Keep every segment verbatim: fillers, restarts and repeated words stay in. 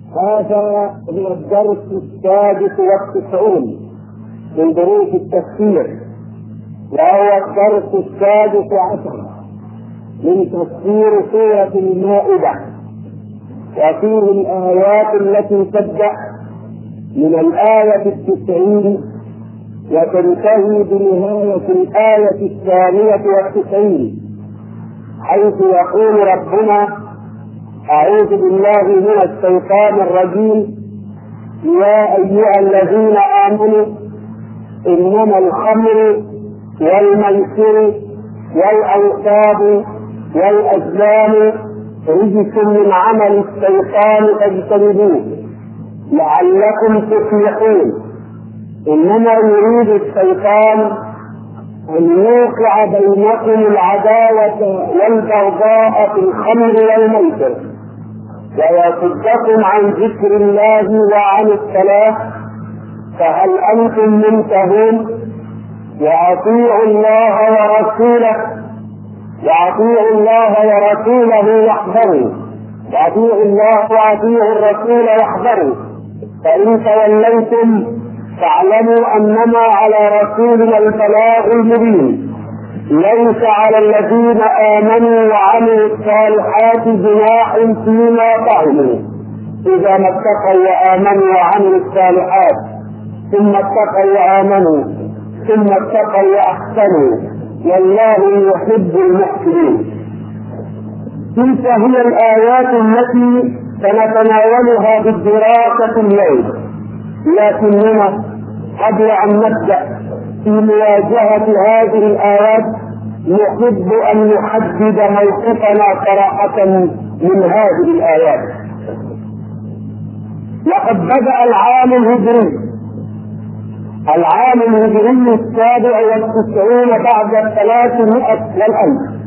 هذا هو الدرس السادس والتسعون من دروس التفسير، وهو الدرس السادس عشر من تفسير سورة المائدة، وفيه الآيات التي تبدأ من الآية التسعين وتنتهي بنهاية الآية الثانية والتسعين، حيث يقول ربنا: أعوذ بالله من الشيطان الرجيم، يا أيها الذين آمنوا إنما الخمر والميسر والأنصاب والأزلام رجس من عمل الشيطان فاجتنبوه لعلكم تفلحون. إنما يريد الشيطان أن يوقع بينكم العداوة والبغضاء في الخمر والميسر ويصدكم عن ذكر الله وعن الصلاة، فهل أنتم منتهون؟ وأطيعوا الله ورسوله وأطيعوا الله ورسوله واحذروا وأطيعوا الله وأطيعوا الرسول واحذروا، فإن توليتم فاعلموا أنما على رسولنا البلاغ المبين، ليس على الذين آمنوا وعملوا الصالحات جناح فيما طعموا إذا ما اتقوا وآمنوا وعملوا الصالحات ثم اتقوا وآمنوا ثم اتقوا وأحسنوا والله يحب المحسنين. تلك هي الآيات التي سنتناولها بالدراسة اليوم، لكننا قبل أن نبدأ في مواجهة هذه الآيات نحب أن نحدد موقفنا صراحة من هذه الآيات. لقد بدأ العام الهجري العام الهجري السابع والتسعين بعد الثلاثمائة والألف.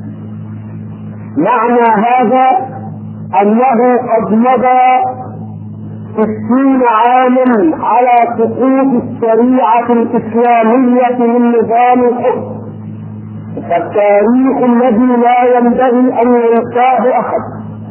معنى هذا أنه قد مضى ستين عاما على سقوط الشريعة الإسلامية من نظام الحكم، فالتاريخ الذي لا ينبغي أن ينساه أحد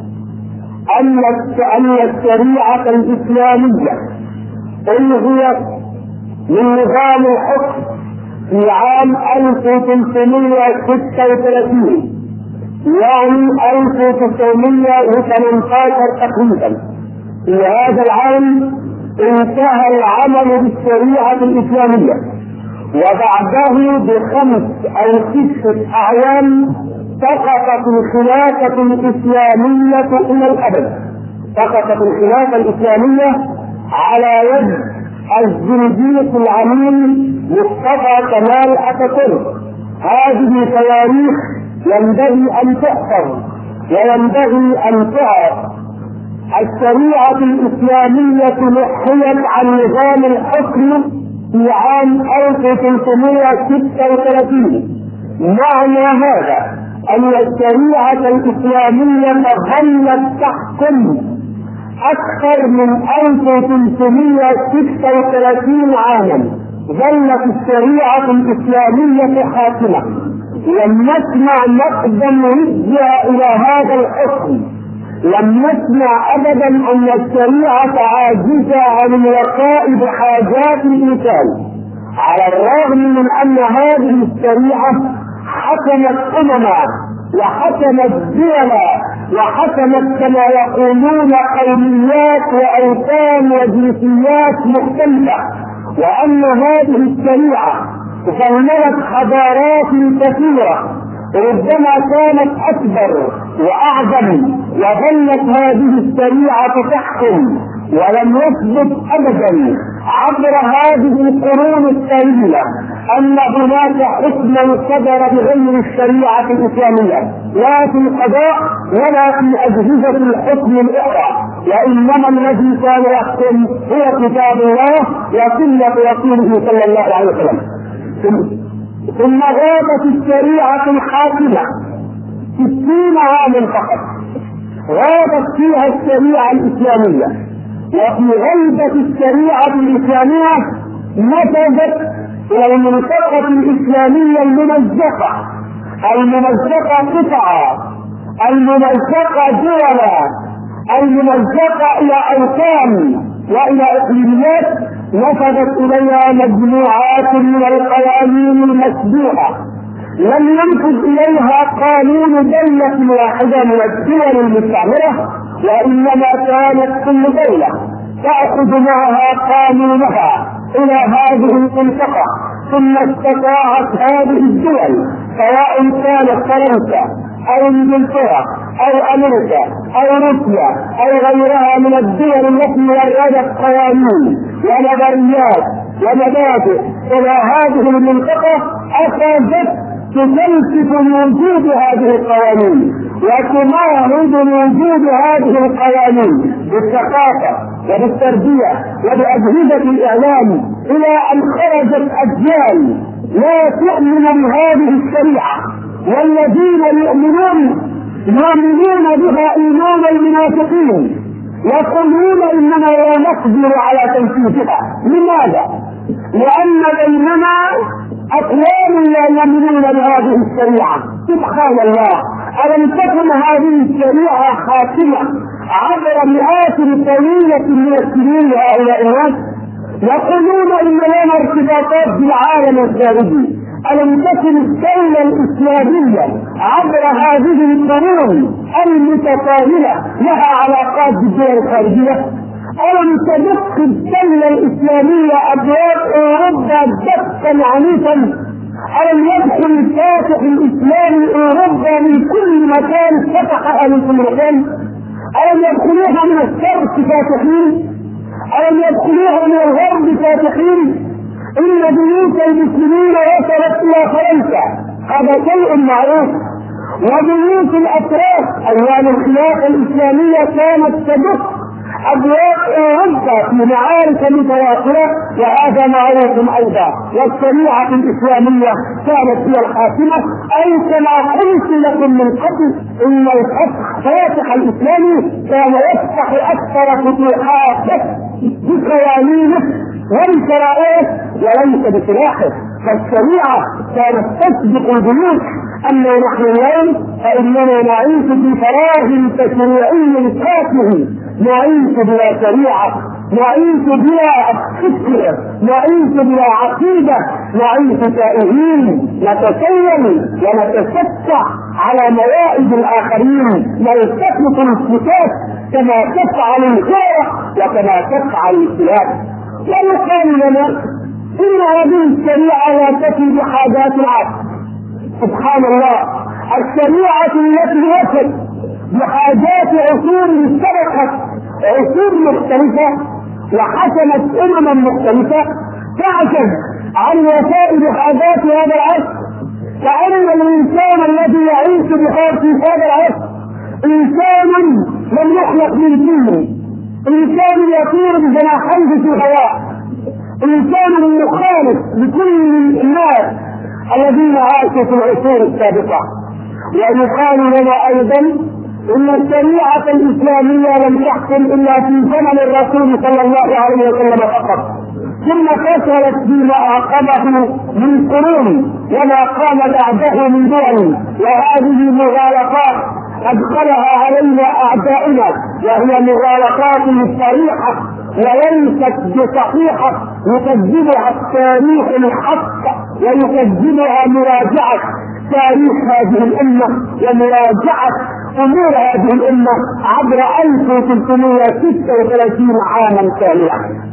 أن الشريعة الإسلامية ألغيت من نظام الحكم في عام ألف وثلاثمائة وستة وثلاثين، يعني ألف وتسعمائة وثمانية عشر تقريبا. في هذا العام انتهى العمل بالشريعة الإسلامية، وبعده بخمس أو ستة أعوام سقطت الخلافة الإسلامية إلى الأبد. سقطت الخلافة الإسلامية على يد الزنديق العميل مصطفى كمال أتاتورك. هذه تواريخ ينبغي أن تحفظ وينبغي أن تعرف. الشريعة الإسلامية نحيت عن نظام الحكم في عام ألف وثلاثمائة وستة وثلاثين. معنى هذا أن الشريعة الإسلامية ظلت تحكم أكثر من ألف وثلاثمائة وستة وثلاثين عاما. ظلت الشريعة الإسلامية حاكمة. لم نسمع نقدا رجع إلى هذا الحكم. لم نسمع أبدا أن الشريعة عاجزة عن الوفاء بحاجات الإنسان، على الرغم من أن هذه الشريعة حكمت أمما وحكمت دولا وحكمت كما يقولون قوميات وأوطان وجنسيات مختلفة، وأن هذه الشريعة ظلت حضارات كثيرة ربما كانت أكبر وأعظم، وظلت هذه الشريعة تحكم ولم يثبت أبدا عبر هذه القرون الطويلة أن هناك حكما صدر بغير الشريعة الإسلامية، لا في القضاء ولا في أجهزة الحكم الأخرى، وإنما الذي كان يحكم هو كتاب الله وسنة رسوله صلى الله عليه وسلم. ثم غابت الشريعة الحاكمة ستين عاما فقط، غابت فيها الشريعة الإسلامية، وفي غيبة الشريعة الإسلامية نفذت إلى المنطقة الإسلامية الممزقة، الممزقة قطعة، الممزقة دولا، الممزقة إلى أوطان وإلى إقليميات نفذت إليها مجموعات من القوانين المسبوحة لم ينفذ إليها قانون دولة واحدة من الدول المستعمرة، وإنما كانت كل دولة تأخذ معها قانونها إلى هذه المنطقة، ثم استطاعت هذه الدول سواء كانت فرنسا أو انجلترا أو أمريكا أو روسيا أو غيرها من الدول التي وردت قوانين ونظريات ومبادئ إلى هذه المنطقة، أخذت تمسك بوجود هذه القوانين وتماهد وجود هذه القوانين بالثقافة وبالتربية وبأجهزة الإعلام، إلى أن خرجت أجيال لا تؤمن بهذه الشريعة، والذين يؤمنون يؤمنون بها إيمان المنافقين يقولون إننا لا نقدر على تنفيذها. لماذا؟ لأن بيننا أقوام لا يؤمنون بهذه الشريعة. سبحان الله، ألم تكن هذه الشريعة خاتمة عبر مئات طويلة من السنين لهؤلاء الناس؟ يقولون إن لنا ارتباطات بالعالم الخارجي. ألم تكن الدولة الإسلامية عبر هذه القرون المتطاولة لها علاقات بالدول الخارجية؟ ألم تدق الدولة الإسلامية أبواب أوروبا دقا عنيفا؟ ألم يدخل الفاتح الإسلامي أوروبا من كل مكان فتحها من كل مكان؟ ألم يدخلوها من الشرق فاتحين؟ ألم يدخلوها من الغرب فاتحين؟ إن بيوت المسلمين وصلت إلى فرنسا، هذا شيء معروف، وبيوت الأتراك أيام الخلافة الإسلامية كانت تدق أبواب أوروبا في معارك متواصلة، وهذا معروف أيضا. والشريعة الإسلامية كانت هي الحاكمة، أي كما قلت لكم من قبل إن الفاتح الإسلامي كان يفتح أكثر فتوحات بقوانينه وبشرائعه وليس بسلاحه، فالشريعة كانت تسبق البيوت. أما نحن اليوم فإننا نعيش في فراغ تشريعي كافٍ، نعيش بلا شريعة، نعيش بلا فكر، نعيش بلا عقيدة، نعيش تائهين نتسيل ونتشفع على موائد الآخرين، نلتفت الفتات كما تفعل الكورة وكما تفعل الكلاب. ويقال لنا إن هذه الشريعة لا تفي بحاجات العصر. سبحان الله، الشريعة التي وفت بحاجات عصور سبقت عصور مختلفة وحكمت أمما مختلفة تعجز عن وفاء بحاجات هذا العصر، كأن الإنسان الذي يعيش بحاجة هذا العصر إنسان لم يخلق من دينه، إنسان يطير بجناحيه في الهواء، إنسان مخالف لكل الناس الذين عاشوا في العصور السابقة. ويقال لنا أيضا إن الشريعة الإسلامية لم تحكم إلا في زمن الرسول صلى الله عليه وسلم فقط، ثم كثرت فيما أعقبه من قرون وما قام بعده من دول، وهذه مغالطات أدخلها علينا أعداؤنا، وهي مغالطات صريحة وليست بصحيحة يكذبها التاريخ الحق ويكذبها مراجعة تاريخ هذه الأمة ومراجعة أمور هذه الأمة عبر ألف وثلاثمائة وستة وثلاثين عاما كاملة.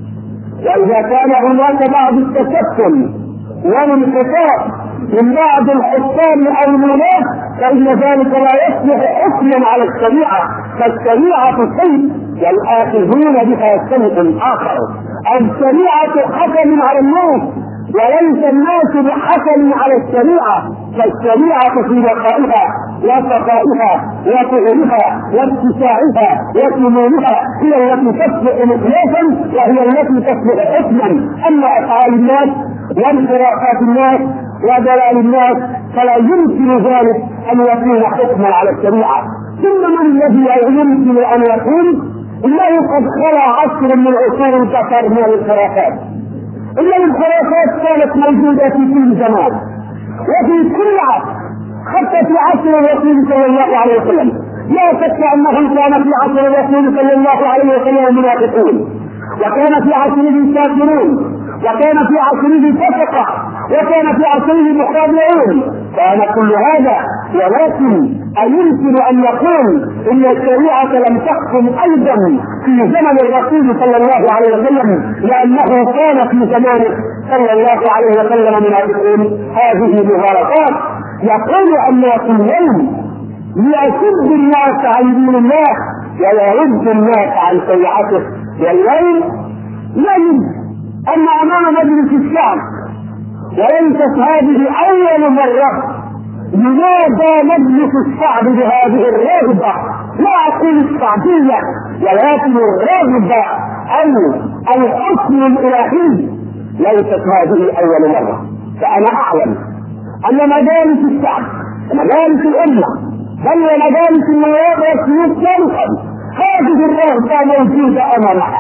وإذا كان هناك بعض التشكل والانقطاع من بعض الحكام أو الولاة فإن ذلك لا يصلح حكما على الشريعة، فالشريعة شيء والآخذون بها شيء آخر. الشريعة حكم على الناس وليس الناس بحكم على الشريعة، فالشريعة في بقائها وسقائها وفعلها واتساعها وسمومها هي التي تصلح مقياسا وهي التي تصلح حكما. أما أفعال الناس وانحرافات الناس ودلال الناس فلا يمكن ذلك أن يكون حكما على الشريعة. ثم من الذي يمكن أن يكون إنه قد خلع عصر من عصور الكفر من الانحرافات، إلا الانحرافات كانت موجودة في كل زمان وفي كل عصر، حتى في عصر الرسول صلى الله عليه وسلم لا شك انهم كان في عصر الرسول صلى الله عليه وسلم منافقون، وكان في عصره كافرون، وكان في عصره فسقة، وكان في عصره مخادعون، كان كل هذا. ولكن أيمكن أن يقول إن الشريعة لم تحكم أيضا في زمن الرسول صلى الله عليه وسلم لأنه كان في زمانه صلى الله عليه وسلم منافقون؟ هذه مغالطات. يقول الناس اليوم ليصد الناس عن دين الله ويرد الناس عن شريعته، واليوم نجد أن أمام مجلس الشعب، وليست هذه أول مرة ينادى مجلس الشعب بهذه الرغبة، لا أقول الشعبية ولكن الرغبة أو الحكم الإلهي، ليست هذه أول مرة. فأنا أعلم أن مجالس الشعب مجالس الأمة بل ومجالس النواب والسيوف كانت هذه الرغبة موجودة أمامها،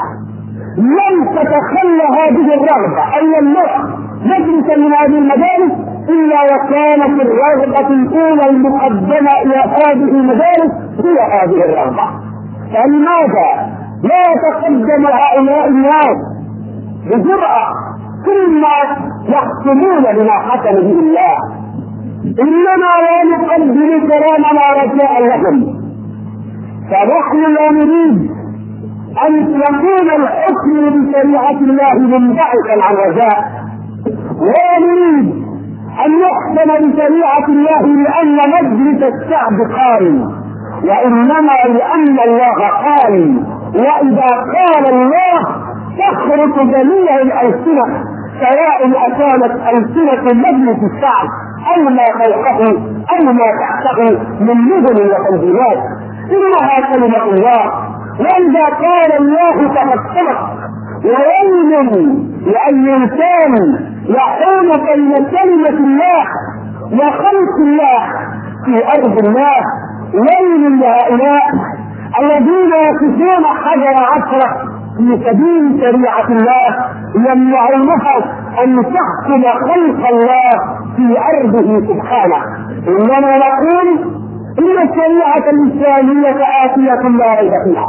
لن تتخلى هذه الرغبة أي النوع مجلسا من هذه المجالس إلا وكانت الرغبة الأولى المقدمة إلى هذه المجالس هي هذه الرغبة. فلماذا لا يتقدم هؤلاء الناس بجرأة ثم يحكمون بما حكم به الله؟ إنما لا نقدم كلامنا رجاء لهم، فنحن لا نريد أن يكون الحكم بشريعة الله منبعثا عن رجاء، ولا نريد أن يحكم بشريعة الله لأن مجلس الشعب قال، وإنما لأن الله قال. وإذا قال الله تخرج جميع الألسنة سواء أكانت ألسنة مجلس الشعب أو ما فوقه أو ما تحته من مدن وتنظيمات، إنها كلمة الله. وإذا قال الله فقد صدق، وويل لأي إنسان يحول بين كلمة الله وخلق الله في أرض الله. ويل لهؤلاء الذين يقفون حجر عشرة في سبيل شريعة الله يمنعونها أن تحكم خلق الله في أرضه سبحانه. إننا نقول إن الشريعة الإسلامية آتية لا ريب فيها،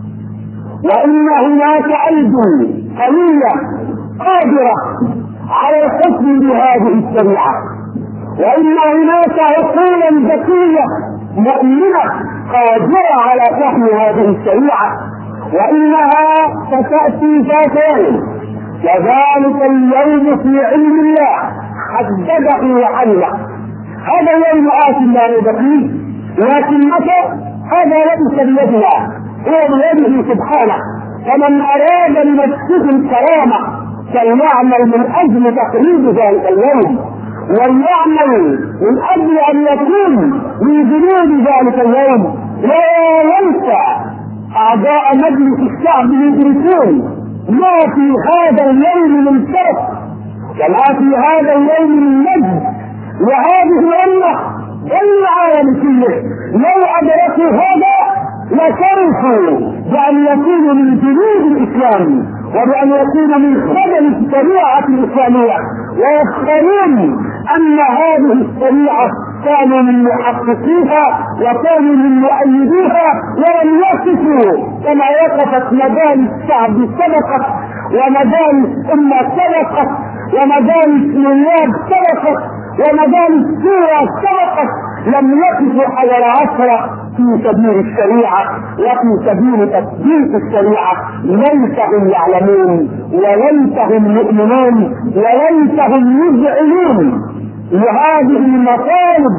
وإن هناك أيدي قوية قادرة على الحكم بهذه الشريعة، وإن هناك عقولا ذكية مؤمنة قادرة على فهم هذه الشريعة، وإنها ستأتي ذات يوم، وذلك اليوم في علم الله حدده وعلمه. هذا اليوم آتي لا ريب فيه، لكن متى؟ هذا ليس بيدنا، هو بيده سبحانه. فمن أراد لنفسه الكرامة فليعمل من أجل تقريب ذلك اليوم، وليعمل من أجل أن يكون من جنود ذلك اليوم. لا ينسى أعضاء مجلس الشعب يدركون ما في هذا اليوم من شرف وما في هذا اليوم من مجد، وهذه الأمة والعالم كله لو أدركوا هذا لشرفوا بأن يكونوا من جنود الإسلام وبأن يكونوا من خدم الشريعة الإسلامية، ويفخرون أن هذه الشريعة كانوا من محققيها وكانوا من مؤيديها، ولم يقفوا كما وقفت مجالس الشعب سبقت، ومجالس أمة سبقت، ومجالس نواب سبقت، ومجالس سورة سبقت. لم يقفوا حول عشرة في سبيل الشريعة وفي سبيل تثبيت الشريعة. ليس هم يعلمون وليس هم يؤمنون وليس هم يذعنون لهذه المطالب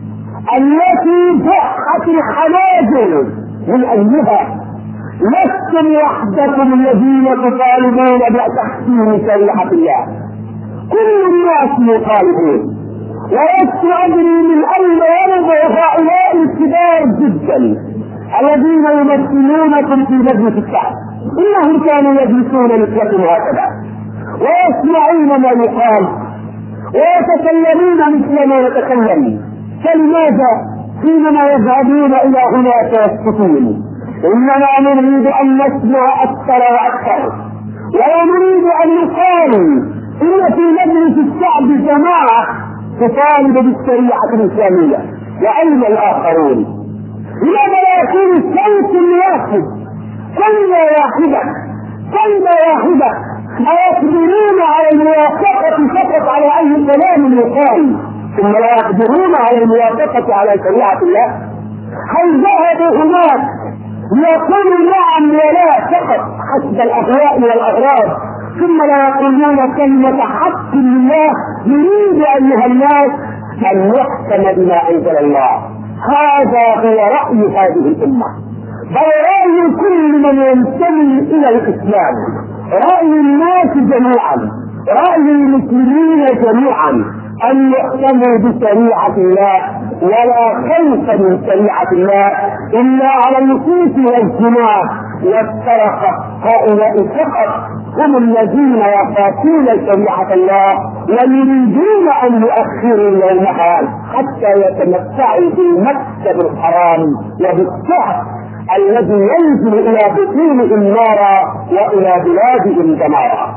التي ضحت الحناجر من أجلها. لستم وحدكم الذين تطالبون بتحكيم شريعة الله، كل الناس يطالبون. ولست أدري من أين يرجع هؤلاء الكبار جدا الذين يمثلونكم في مجلس الشعب، إنهم كانوا يجلسون مثلكم هكذا ويسمعون ما يقال ويتكلمون مثل ما يتكلم. فلماذا حينما يذهبون إلى هناك يسكتون؟ إننا نريد أن نسمع أكثر وأكثر، ونريد أن نقال إن في مجلس الشعب جماعة تطالب بالشريعة الإسلامية، وأين الآخرون؟ لماذا لا يكون الصوت الواحد كلمة واحدة كلمة واحدة؟ أيقدرون على الموافقة فقط على أي كلام يقال ثم لا يقدرون على الموافقة على شريعة الله؟ هل ذهبوا هناك ليقولوا نعم ولا فقط حسب الأهواء والأغراض ثم لا يقولون كلمة حق لله؟ يريد أيها الناس أن يحكم بما أنزل الله. هذا هو رأي هذه الأمة، بل رأي كل من ينتمي إلى الإسلام، رأي الناس جميعا، رأي المسلمين جميعا، أن يحكموا بشريعة الله ولا خوف من شريعة الله إلا على النصوص والجماع والسرقة. هؤلاء فقط هم الذين يخافون شريعة الله ويريدون أن يؤخروا يومها حتى يتمتعوا بالمكسب الحرام وبالسعر الذي ينزل إلى بطونهم نارا وإلى بلادهم دمارا.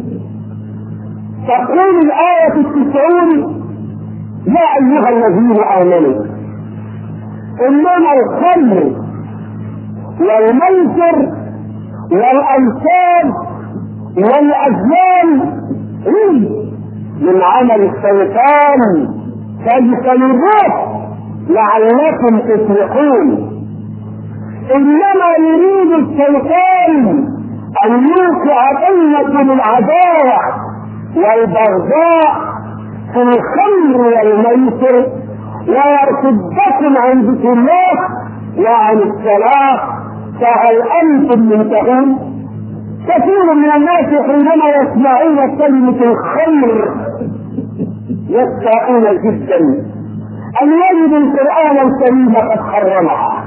تقول الآية التسعون: يا أيها الذين آمنوا إنما الخمر والميسر والأنساب والأزلام رجس من عمل الشيطان فاجتنبوه لعلكم تفلحون. إنما يريد الشيطان أن يوقع بينكم العداوة والبغضاء في الخمر والميسر ويرصدكم عن ذكر الله وعن الصلاة، فهل أنتم منتهون؟ كثير من الناس حينما يسمعون كلمة الخمر يستاءون جدا أن يجدوا القرآن الكريم قد حرمها،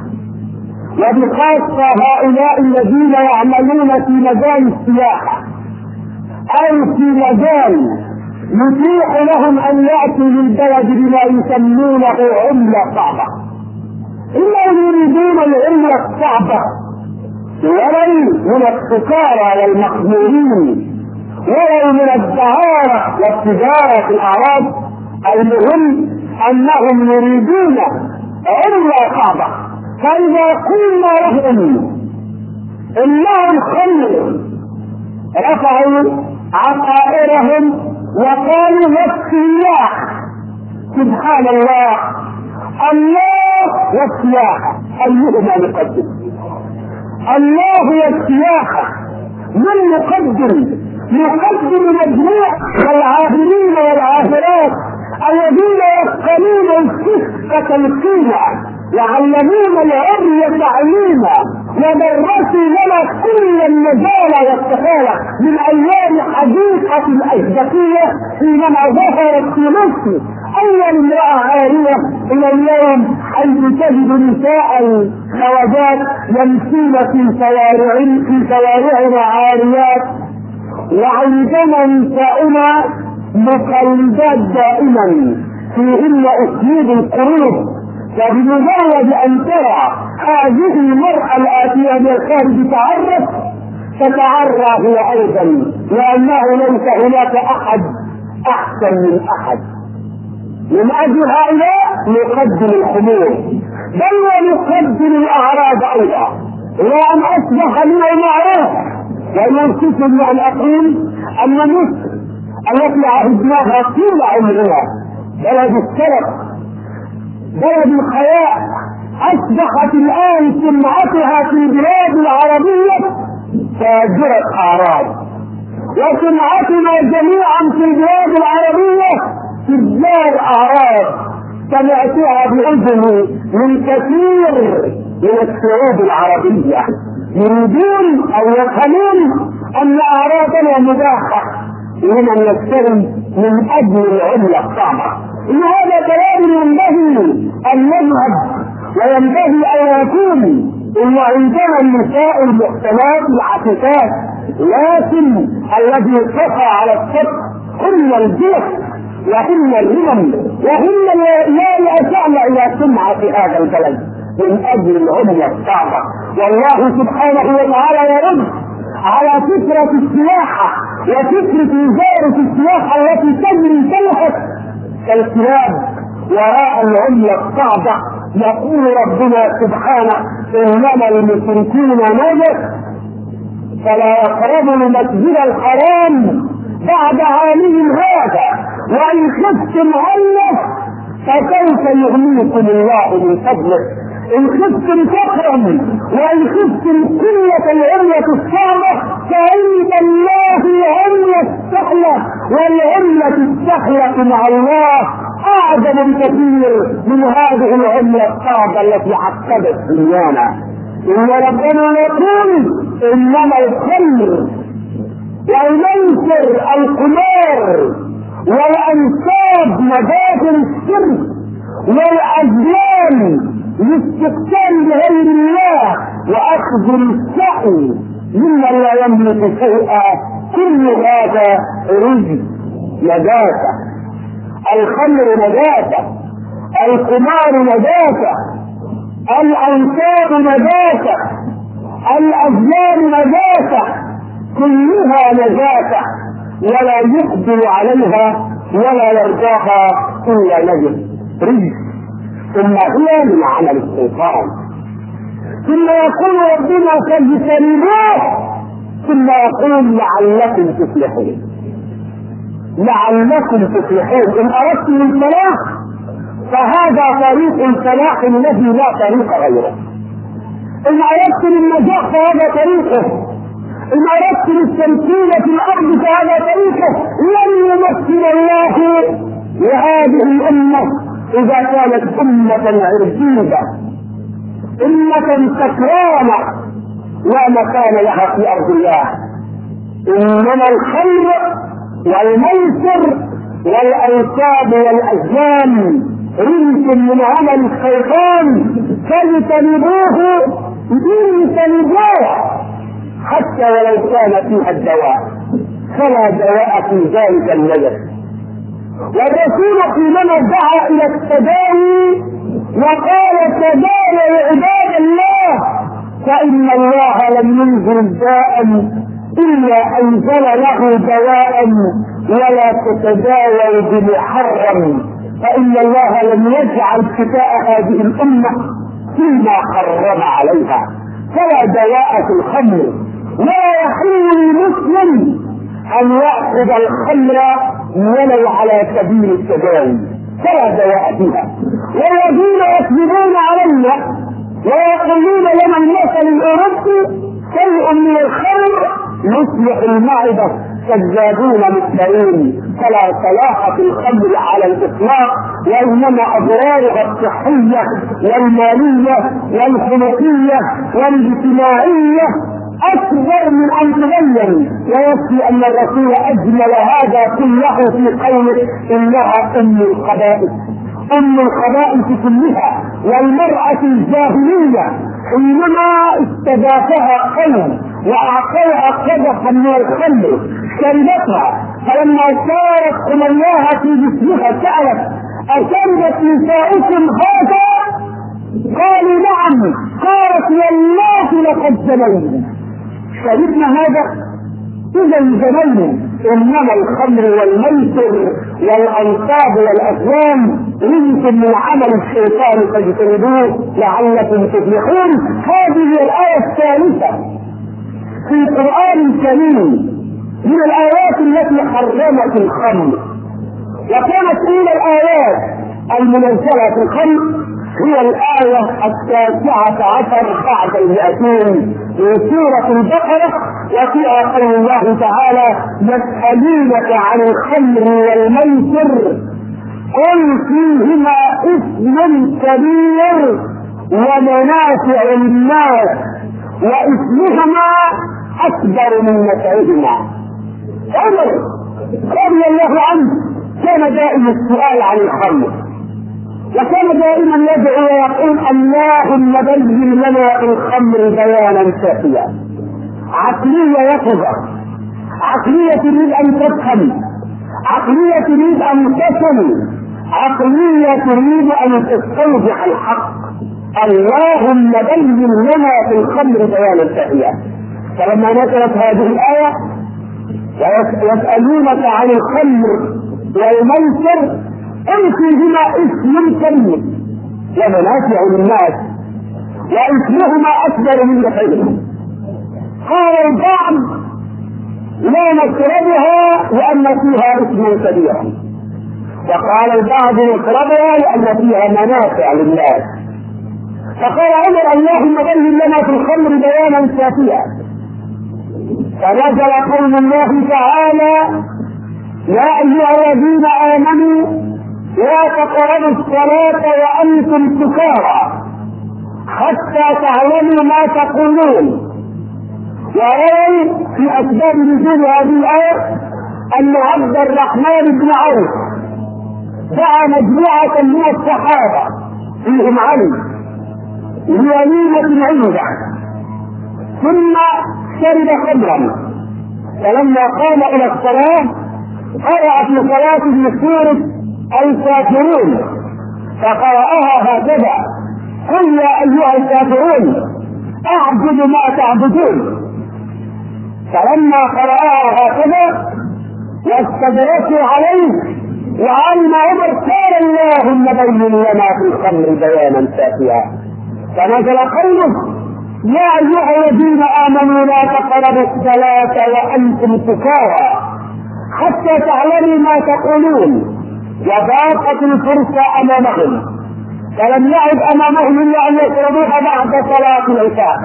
وبخاصة هؤلاء الذين يعملون في مجال السياحة أو في مجال يتيح لهم أن يأتوا للبلد بما يسمونه عملة صعبة. إلا يريدون العملة الصعبة ولو من السكارى والمخمورين ولو من الدعارة والتجارة في الأعراض، المهم أنهم يريدون عملة صعبة. فإذا قلنا لهم إنهم خمر رفعوا عقائرهم وقالوا والسياح. سبحان الله، الله والسياحة أيهما نقدم؟ الله والسياحة من نقدم؟ نقدم مجموع العاهرين والعاهرات الذين يفقدون الفقه القيمة يعلمون العري تعليما ودرسوا لنا كل المجال والتفاعل من ايام حديقة الازبكية حينما ظهرت في مصر اول امرأة عارية الى اليوم، حيث تجد نساء خوجات يمشين في شوارع في شوارعنا عاريات، وعندنا نساؤنا مقلدات دائما فيهن اسلوب القروض. فبمجرد ان ترى هذه المرأة الآتية من الخارج تعرف تتعرى هي ايضا، لانه ليس هناك احد احسن من احد. من اجل هؤلاء نقدم الخمور بل ونقدم الاعراض ايضا، وان اصبح من المعروف وينصفني ان اقول ان مصر التي عهدناها طول عمرنا بلد السلف بلد الحياء اصبحت الان سمعتها في البلاد العربية تاجرة اعراض، وسمعتنا جميعا في البلاد العربية تجار اعراض. سمعتها باذني من كثير من الشعوب العربية يريدون او يفهمون ان اعراضنا مباحة لمن يشتري من اجل العملة الصعبة. إن هذا كلام ينبغي أن يذهب وينبغي أن يكون إن عندنا النساء المحسنات العفيفات، لكن الذي قطع على السطح هن الجيش وهن الهمم وهن لا يأتعن إلى سمعة في هذا البلد من أجل العملة الصعبة. والله سبحانه وتعالى يرد على فكرة السياحة وفكرة وزارة السياحة التي تجري سلحت كالكلاب وراء العملة الصعبة يقول ربنا سبحانه انما المشركين نجس فلا يقربوا المسجد الحرام بعد عامهم هذا وان خفتم عنه فكيف يغنيكم الله من فضله ان خفتم فقرا وان خفتم قلة العملة الصعبة فعند الله عملة السهلة والعملة السهلة مع الله اعظم بكثير من هذه العملة الصعبة التي عقدت دنيانا. ان ربنا يقول انما الخمر والميسر القمار والانساب مداخل الشرك والازلام لاستقسام بغير الله واخذ السعي ممن لا يملك شيئا كل هذا رجس نجاسة. الخمر نجاسة، القمار نجاسة، الانساب نجاسة، الازلام نجاسة، كلها نجاسة ولا يقبل عليها ولا يرضاها الا نجس رجس ثم هي من عمل الشيطان. ثم يقول ربنا فاجتنبوه ثم يقول لعلكم تفلحون. لعلكم تفلحون ان اردتم الفلاح فهذا طريق الفلاح الذي لا طريق غيره. ان اردتم النجاح فهذا طريقه. ان اردتم التمثيل في الارض فهذا طريقه. لن يمثل الله لهذه الامه اذا كانت امه عرجيده امه سكرانه لا مكان لها في ارض الله. انما الخمر والميسر والانساب والازلام رجس من عمل الشيطان فاجتنبوه اجتنبوه حتى ولو كان فيها الدواء فلا دواء في ذلك النجس. والرسول حينما دعا الى التداوي وقال تداووا عباد الله فان الله لم ينزل داء الا انزل له دواء ولا تتداووا بمحرم فان الله لم يجعل شفاء هذه الامه فيما حرم عليها. فلا دواء في الخمر لا يحل للمسلم ان ياخذ الخمر ولو على سبيل التداوي فلا دواء فيها. والذين يكذبون علينا ويقولون لنا المثل الاوروبي شيء من الخمر يصلح المعده كذابون مفترين. فلا صلاح في الخمر على الاطلاق وانما اضرارها الصحيه والماليه والخلقيه والاجتماعيه اكبر من ان تبين. ويكفي ان الرسول اجمل هذا كله في قوله انها ام الخبائث. ام الخبائث كلها. والمراه الجاهليه حينما استضافها قوم واعطوها قدحا من الخمر شربتها فلما صارت خمياها في جسمها سالت اشربت نساؤكم هذا؟ قالوا نعم. قالت والله لقد زنينا. شربنا هذا؟ اذا زنينا. انما الخمر والميسر والانصاب والازلام رجس من عمل الشيطان فاجتنبوه لعلكم تفلحون. هذه الايه الثالثه في القران الكريم من الايات التي حرمت الخمر. وكانت اولى الايات المنزله في الخمر هي الآية التاسعة عشر بعد المئتين في سورة البقرة وفيها قول الله تعالى يسألونك عن الخمر والميسر قل فيهما إثم كبير ومنافع للناس وإثمهما أكبر من نفعهما. عمر رضي الله عنه كان دائما السؤال عن الخمر وكان دائما يدعو ويقول اللهم بين لنا الخمر بيانا شافيا. عقلية يقظة، عقلية تريد ان تفهم، عقلية تريد ان تصل، عقلية تريد ان تستوضح الحق. اللهم بين لنا في الخمر بيانا شافيا. فلما نزلت هذه الآية ويسألونك عن الخمر والميسر قل فيهما اسم كبير ومنافع للناس وإثمهما أكبر من نفعهما. قال البعض لا نشربها لأن فيها إثم كبير، وقال البعض نشربها لأن فيها منافع للناس. فقال عمر اللهم بين لنا في الخمر بيانا شافيا. فنزل قول الله تعالى يا أيها الذين آمنوا لا تقربوا الصلاة وأنتم سكارى حتى تعلموا ما تقولون. وروي في أسباب نزول هذه الآية أن عبد الرحمن بن عوف دعا مجموعة من الصحابة فيهم علي لوليمة عنده، ثم شرب خمرا، فلما قام إلى الصلاة قرأ في صلاته سورة الكافرون فقرأها هكذا قل يا أيها الكافرون أعبد ما تعبدون. فلما قرأها هكذا واستدركوا عليه وعلم عمر قال اللهم بين لنا في الخمر بيانا شافيا. فنزل قوله يا أيها الذين آمنوا لا تقربوا الصلاة وأنتم سكارى حتى تعلموا ما تقولون. وضاقت الفرصة أمامهم فلم يعد أمامهم إلا أن يشربوها بعد صلاة العشاء.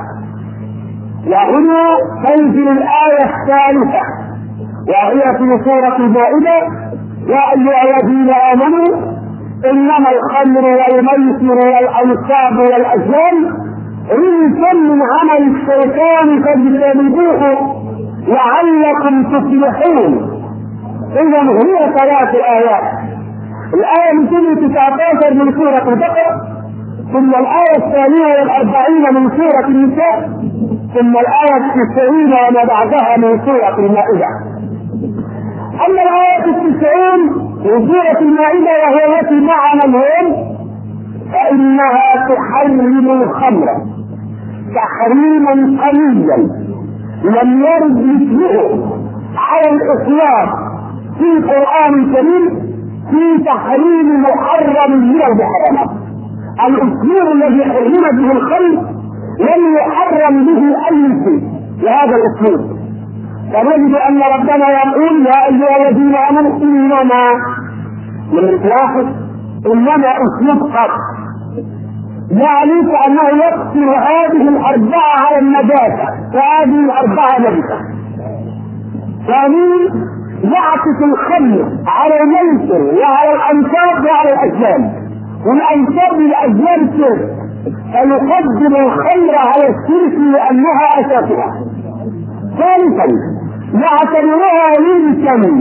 وهنا تنزل الآية الثالثة وهي في سورة المائدة يا أيها الذين آمنوا إنما الخمر والميسر والأنصاب والأزلام رجس من عمل الشيطان فاجتنبوه لعلكم تفلحون. إذا هي ثلاث آيات، الآية مئتين وتسعة عشر من سورة البقرة، ثم الآية الثانية والأربعين من سورة النساء، ثم الآية التسعين وما بعدها من سورة المائدة. أما الآية التسعين من سورة المائدة وهي التي معنا اليوم فإنها تحرم الخمر تحريما قويا لم يرد مثله على الإطلاق في القرآن الكريم في تحريم محرم من المحرمات. الأسلوب الذي حرم به الخمر لم يحرم به أي شيء لهذا الأسلوب. فنجد أن ربنا يقول يا أيها الذين آمنوا إنما من الإطلاق إنما أسلوب قصد يعني كأنه يقصر هذه الأربعة على النجاسة وهذه الأربعة نجسة. ثانيا يعكس الخمر على الميسر وعلى الأنصاب وعلى الأزلام، والأنصاب للأزلام الشرك فيقدم الخمر على الشرك لأنها أساسها. ثالثا يعتبرها رجسا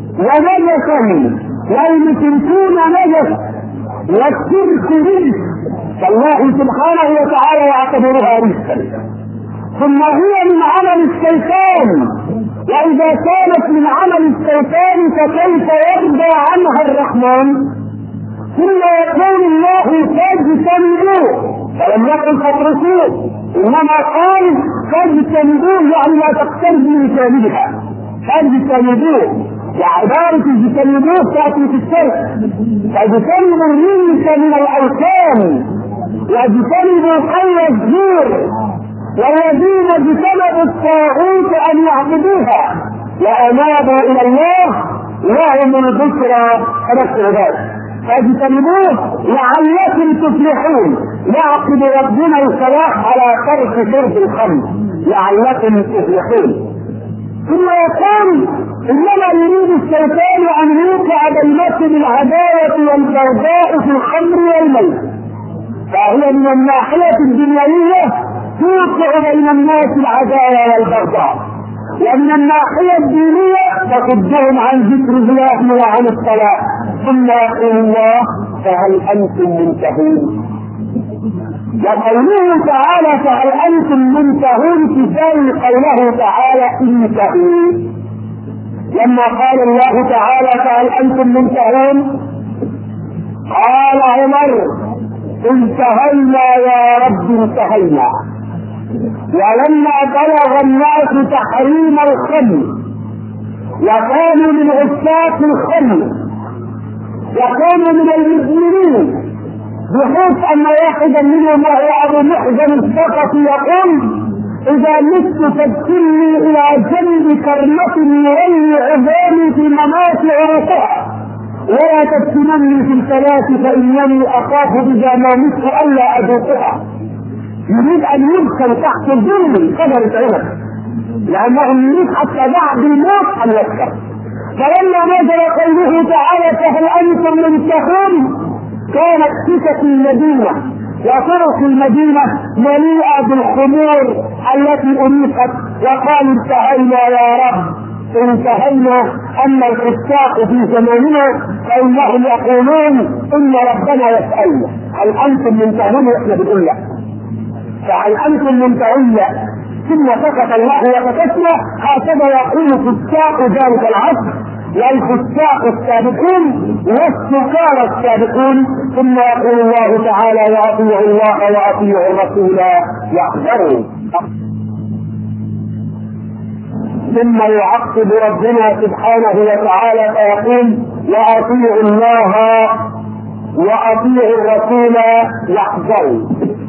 ونجسا والمشركون نجس والشرك رجس فالله سبحانه وتعالى يعتبرها رجسا. ثم هي من عمل الشيطان، وإذا كانت من عمل الشيطان فكيف يرضى عنها الرحمن؟ ثم يقول الله فاجتنبوه فلم يقل فاتركوه، إنما قال فاجتنبوه يعني لا تقتربوا من جانبها. فاجتنبوه وعبارة اجتنبوه تأتي في الشرك، فاجتنبوا الرجس من الأوثان واجتنبوا قول الزور والذين اجتنبوا الطاغوت أن يعبدوها وأنابوا إلى الله لهم البشرى فنفس ذلك. فاجتنبوه لعلكم تفلحون. يعقد ربنا الصلاح على ترك شرب الخمر لعلكم تفلحون. ثم يقول انما يريد الشيطان ان يوقع بينكم العداوه والبغضاء في الخمر والميت، فهي من الناحيه الدنيويه توقع بين الناس العداوه والبغضاء، ومن الناحيه الدينيه تصدهم عن ذكر الله وعن الصلاه. ثم يقول الله فهل انتم منتهون؟ وقوله تعالى فهل انتم منتهون تساوي قوله تعالى انتهوا. لما قال الله تعالى فهل انتم منتهون قال عمر انتهينا يا رب انتهينا. ولما بلغ الناس تحريم الخمر وكانوا من عشاق الخمر وكانوا من المسلمين بحيث ان واحدا منهم وهو ابو محزن الثقفي يقول: اذا مت فادخلني الى جنب كرمة يولي عظامي في مناطع عروقها، ولا تدفنني في الثلاث فانني اخاف اذا ما مت الا اذوقها. يريد ان يدخل تحت ظلم قدر عنب، لانه يريد حتى بعد الموت ان يذكر. فلما نزل قوله تعالى: فهل انتم منتهون، كانت سكك المدينه وطرق المدينه مليئه بالخمور التي انيقت، وقالوا: انتهينا يا رب، انتهينا. اما الفساق في زماننا فانهم يقولون: ان ربنا يسالنا هل انتم منتهون، واحنا بنقول لا. فهل انتم منتهون ثم سكت الله وسكتنا. هكذا يقول فساق ذلك العصر، والفساق السابقون والسكارى السابقون. ثم يقول الله تعالى: واطيعوا الله واطيعوا الرسول يحذروا. ثم يعقب ربنا سبحانه وتعالى فيقول: واطيعوا الله واطيعوا الرسول يحذروا.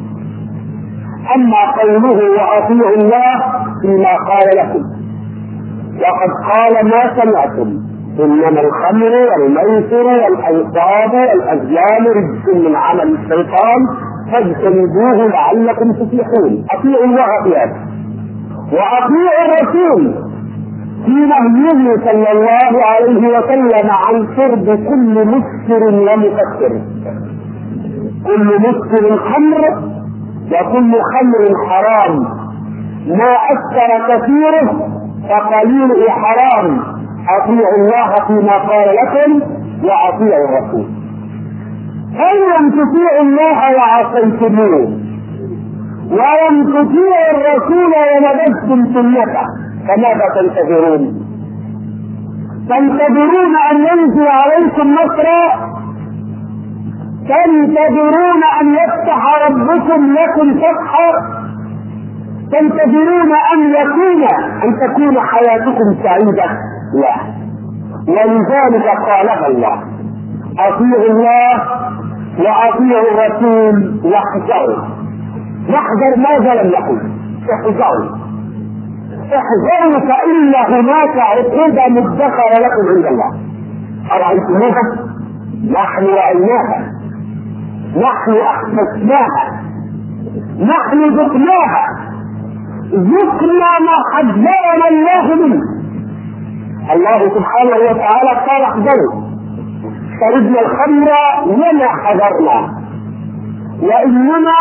اما قوله واطيعوا الله فيما قال لكم، وقد قال: ما سمعتم انما الخمر والميسر والانصاب والازلام رجس من عمل الشيطان فاجتنبوه لعلكم تفلحون. اطيعوا الله في هذا، واطيعوا الرسول في نهيه صلى الله عليه وسلم عن شرب كل مسكر ومكسر. كل مسكر خمر، وكل خمر حرام، ما اكثر كثيره فقليله حرام. اطيعوا الله فيما قال لكم واطيعوا الرسول. فان لم تطيعوا الله وعصيتموه، ولم تطيعوا الرسول ونبذتم سنته، فماذا تنتظرون؟ تنتظرون ان ينزل عليكم نصرا؟ تنتظرون ان يفتح ربكم لكم فتحا؟ تنتظرون ان يكون ان تكون حياتكم سعيده؟ لا. ولذلك قالها الله: اطيعوا الله واطيعوا الرسول واحذروا. يحذر ماذا لم يقل؟ احذروا احذروا فان هناك عقوبه مدخره لكم عند الله. ارايتموها؟ نحن رايناها، نحن احسسناها، نحن ذقناها، ذقنا ما حذرنا الله منه. الله سبحانه وتعالى قال: احذروا. شربنا الخمر وما حذرنا، وانما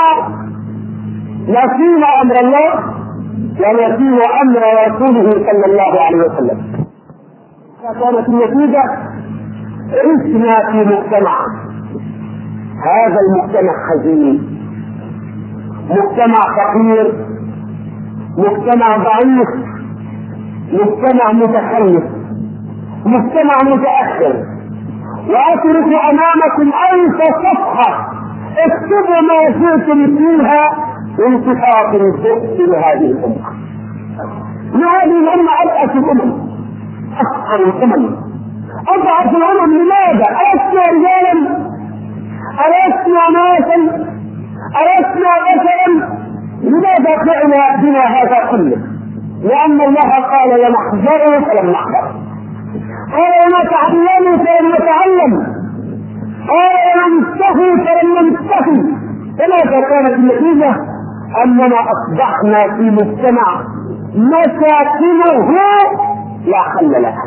نسينا امر الله ونسينا امر رسوله صلى الله عليه وسلم. فكانت النتيجه: عشنا في مجتمع، هذا المجتمع حزين، مجتمع فقير، مجتمع ضعيف، مجتمع متخلف، مجتمع متاخر. واترك امامكم الف صفحه اكتبوا ما شئتم فيها من صفات البؤس لهذه الامه. هذه الامه ابأس الامم، اصغر الامم، اضعف الامم. لماذا؟ ألسنا رجالا؟ ألسنا ناسا؟ ألسنا بشرا؟ لماذا فعل بنا هذا كله؟ لأن الله قال: لنحذروا فلم نحذر، قال: ونتعلموا فلم نتعلم، قال: ونستحي فلم نستحي. فماذا كانت النتيجة؟ أننا أصبحنا في مجتمع مساكنه لا حل لها،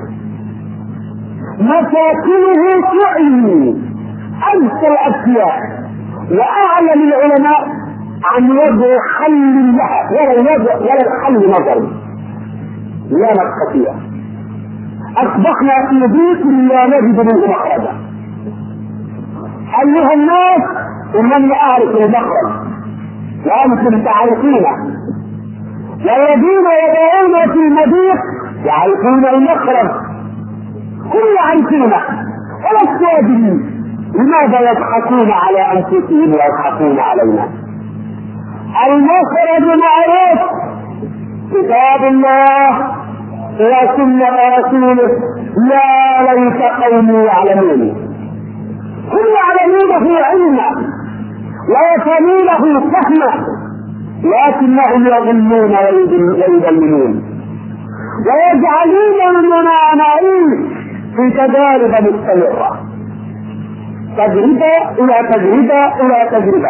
مساكنه تعي أنسى الأشياء. وأعلم العلماء عن وضع حل لها، ولا ولا الحل نظري، لا نستطيع. أصبحنا في ضيق لا نجد منه مخرجا. أيها الناس، إنني أعرف المخرج وأنتم تعرفونه، والذين يدعون في المضيق يعرفون المخرج. كل عارفينه ولست أدري لماذا يضحكون على أنفسهم ويضحكون علينا. المخرج معروف: كتاب الله وسنة رسوله. لا ليت قومي يعلمون. هم يعلمونه علما، ويفهمونه فهما، لكنهم يظلمون ويضللون ويجعلوننا نعيش في تجارب مستمرة، تجربة إلى تجربة إلى تجربة،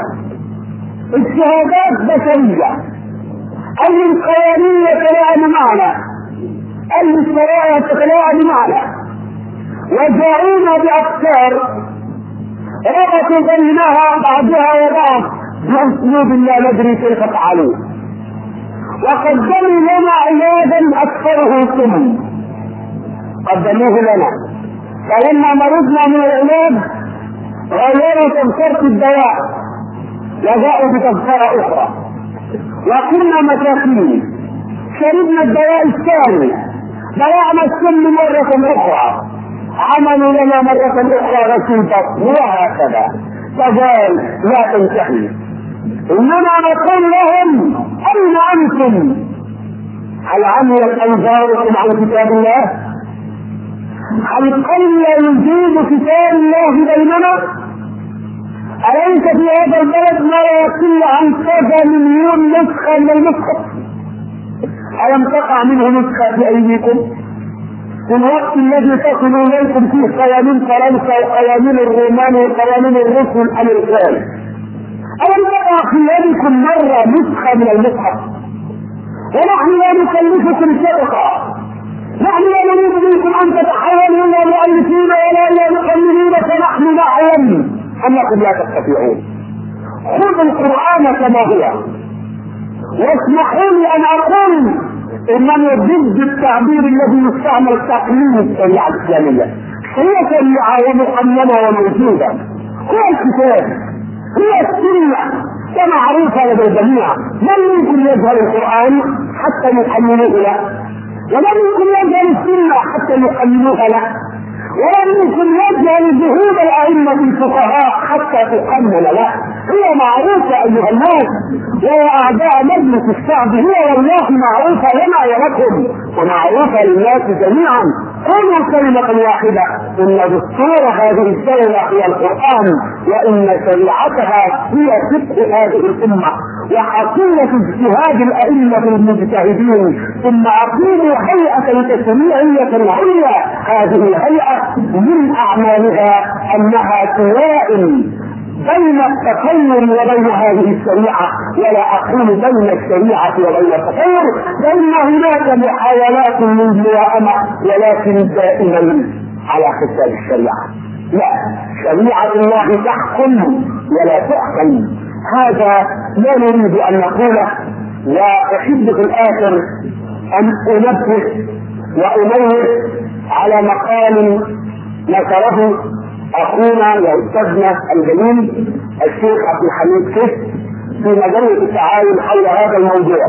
اجتهادات بشرية، أي القوانين يتلاعب معنا، أي الشرائع تتلاعب معنا، وجاءونا بأفكار ربطوا بينها بعضها وبعض بأسلوب لا ندري كيف فعلوه، وقدموا لنا علاجا أكثره سم قدموه لنا، فلما مرضنا من العلاج غيروا تذكرة الدواء وجاءوا بتذكرة أخرى، وكنا مساكين شربنا الدواء الثاني ضيعنا السم مرة أخرى، عملوا لنا مرة أخرى رشيدة، وهكذا فقال لا تنتهي. إننا نقول لهم أين أنتم؟ هل عملت أنظاركم عن كتاب الله؟ هل قل يجيب كتاب الله بيننا؟ أليس في هذا البلد ما يقل عن كذا مليون نسخة من المصحف؟ ألم تقع منه نسخة في أيديكم؟ في الوقت الذي تصل إليكم فيه قوانين فرنسا وقوانين الرومان وقوانين الروس والأمريكان، ألم تقع في يدكم مرة نسخة من المصحف؟ ونحن لا نكلفكم شرطا، نحن لا نريد منكم أن تتحولوا إلى مؤلفين ولا إلى مقلدين، فنحن نعلم أنكم لا تستطيعون. خذوا القرآن كما هو، واسمحوا لي أن أقول إنني ضد التعبير الذي يستعمل تقليد الشريعة الإسلامية. هي شريعة ومقننة وموجودة، هو الكتاب، هي السنة كمعروفة لدى الجميع. من يمكن يجهل القرآن حتى يحملوه له، ومن يمكن يجهل السنة حتى يحملوها له، ومن يمكن يجهل جهود الأئمة الفقهاء حتى تحمل له. هي معروفة أيها الناس، ويا أعداء مجلس الشعب هي والله معروفة لنا ولكم ومعروفة للناس جميعا. قولوا كلمة واحدة: إن دستور هذه الدولة هي القرآن، وإن شريعتها هي فقه هذه الأمة وحصيلة اجتهاد الأئمة المجتهدين. ثم أقيموا هيئة تشريعية عليا، هذه الهيئة من أعمالها أنها توائم بين التطور وبين هذه الشريعة، ولا أقول بين الشريعة وبين التطور، لأن هناك محاولات للموائمة ولكن دائما على حساب الشريعة. لا، شريعة الله تحكم ولا تحكم، هذا لا نريد أن نقوله. وأحب في الآخر أن أنبه وأنوه على مقال نشره أخونا وأستاذنا الجليل الشيخ عبد الحميد كف في مجلة التعاون حول هذا الموضوع،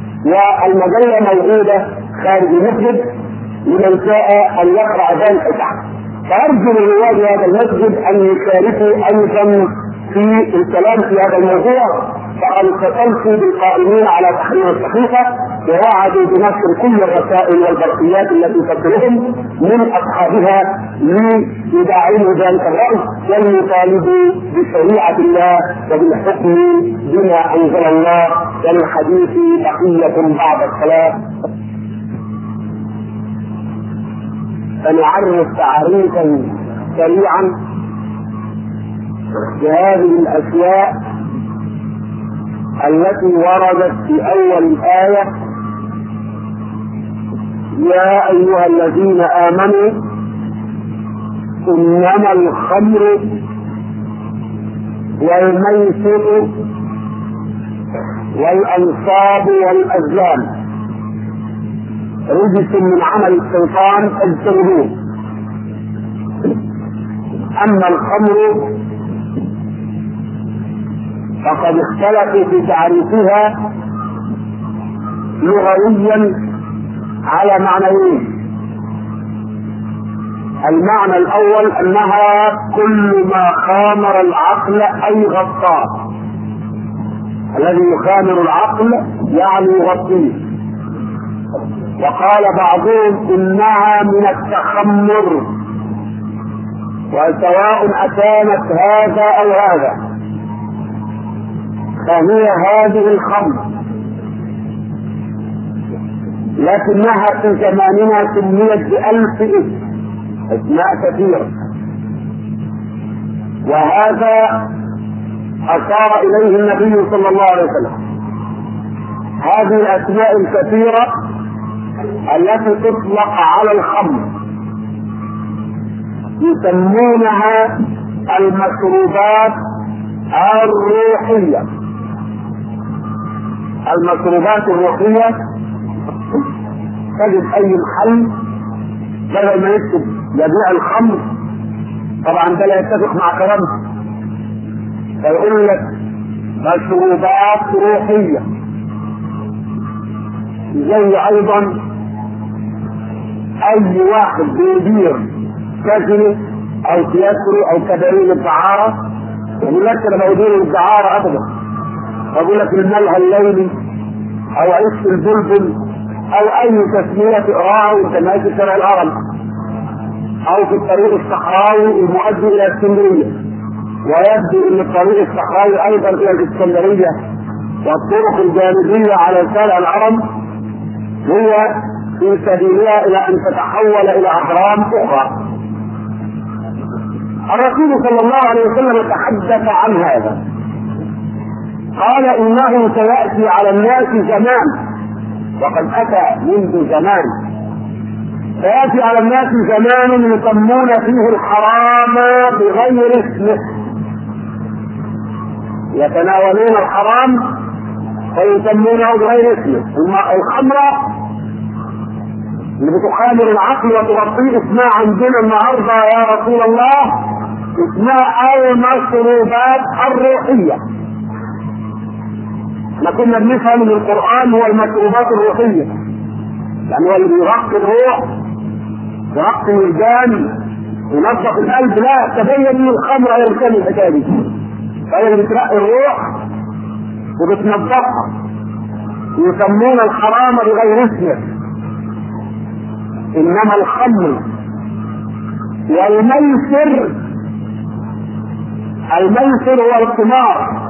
والمجلة موجودة خارج المسجد لمن شاء أن يقرأ ذلك تحت. فأرجو من رواد هذا المسجد أن يشاركوا أيضا في الكلام في هذا الموضوع، فقد اتصلت بالقائمين على تحرير الصحيفة ووعدوا بنشر كل الرسائل والبرقيات التي تصلهم من أصحابها ليدعموا ذلك الرأي وليطالبوا بشريعة الله وبالحكم بما أنزل الله. وللحديث بقية بعد الصلاة. فنعرف تعريفا سريعا بهذه الأشياء التي وردت في أول الآية: يا أيها الذين آمنوا إنما الخمر والميسر والأنصاب والأزلام رجس من عمل الشيطان فاجتنبوه. أما الخمر فقد اختلفوا في تعريفها لغويا على معنيين. المعنى الأول أنها كل ما خامر العقل أي غطاه، الذي يخامر العقل يعني يغطيه. وقال بعضهم إنها من التخمر، وسواء أكانت هذا أو هذا، فهي هذه الخمر، لكنها في زماننا سميت بألف اسم، اسماء كثيرة، وهذا أشار إليه النبي صلى الله عليه وسلم. هذه الأسماء الكثيرة التي تطلق على الخمر يسمونها المشروبات الروحية. المشروبات الروحية تجد أي محل بدل ما يكتب يبيع الخمر، طبعا ده لا يتفق مع كلامه، فيقول لك مشروبات روحية. زي أيضا أي واحد بيدير كازينو أو تياترو أو كباريه للدعارة يقول لك أنا بدير الدعارة أبدا، أقول لك الملهى الليلي أو عيش البلبل أو أي تسمية تقراها وأنت ماشي في شارع الهرم أو في الطريق الصحراوي المؤدي إلى اسكندرية، ويبدو أن الطريق الصحراوي أيضا إلى الاسكندرية والطرق الجانبية على شارع الهرم هي في سبيلها إلى أن تتحول إلى أهرام أخرى. الرسول صلى الله عليه وسلم تحدث عن هذا، قال إنه سيأتي على الناس زمان، وقد أتى منذ زمان، سيأتي على الناس زمان يسمون فيه الحرام بغير اسمه، يتناولون الحرام فيسمونه بغير اسمه. الخمرة اللي بتخامر العقل وتغطيه اسمها عندنا النهارده يا رسول الله اسمها المشروبات الروحية. احنا كنا بنفهم ان القرآن هو المشروبات الروحية، يعني هو اللي بيرقي الروح، يرقي الوجدان، ينظف القلب. لا، تبين ان الخمر هي الكلمة الحكاية دي، فهي اللي بترقي الروح وبتنظفها. يسمون الحرام بغير اسمه، انما الخمر والميسر، الميسر هو القمار،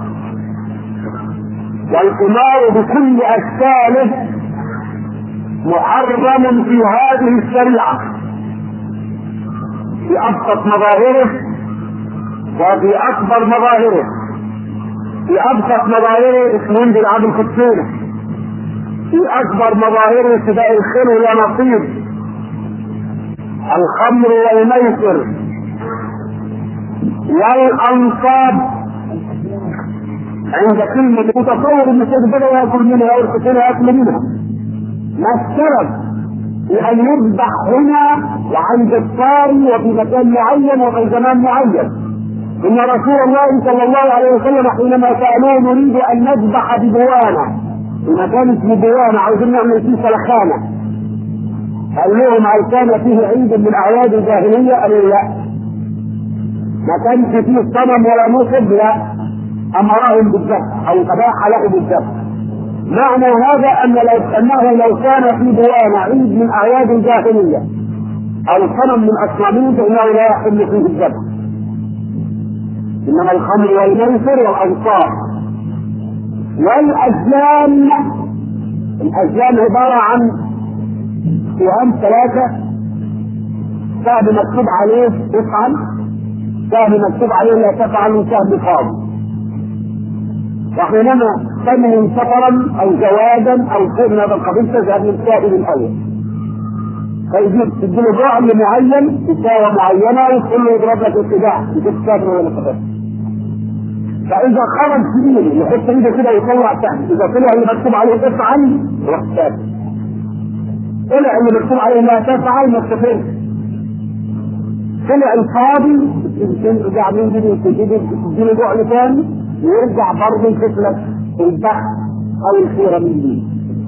والقمار بكل اشكاله محرم في هذه الشريعة في ابسط مظاهره وفي اكبر مظاهره. في ابسط مظاهره اسمه بلعب الخطيرة، في اكبر مظاهره سباق الخير ولا نصيب. الخمر والميسر والانصاب، عند كلمة متصور ان الشيخ بدأ ياكل منها ويرقص ياكل منها، ما السبب لان يذبح هنا وعند الطاري وفي مكان معين وفي زمان معين؟ ان رسول الله صلى الله عليه وسلم حينما سألوه نريد ان نذبح ببوانة في مكان اسمه بوانة، عاوزين نعمل فيه سلخانة، قال لهم هل كان فيه عيد من اعياد الجاهلية؟ قالوا لا. ما كانش فيه صنم ولا نصب؟ لا. امرهم بالذبح او تباح له بالذبح. معنى هذا ان لو انه لو كان في بوانة عيد من اعياد الجاهلية او صنم من اصنامه فانه لا يحل فيه الذبح. انما الخمر والميسر والانصار والازلام. الازلام عبارة عن سهام ثلاثة، سهم مكتوب عليه افعل، سهم مكتوب عليه لا تفعل، وسهم قاضي. وحينما تنوي سفرا او زواجا او شيء من هذا القبيل تذهب للسائل الاول، فيجيب تديله ضعف معين بساوة معينة وتقول له يضرب لك اتجاه يجيب سافر ولا سافر. فاذا خرج سبيله يحط ايده كده ويطلع سهم، اذا طلع اللي مكتوب عليه افعل يروح سافر، طلع اللي مكتوب عليه لا تفعل ما تسافرش، طلع القاضي ترجع من تديله ضعف ثاني ويرجع برضه يشوف لك البحث او الخيره من دي.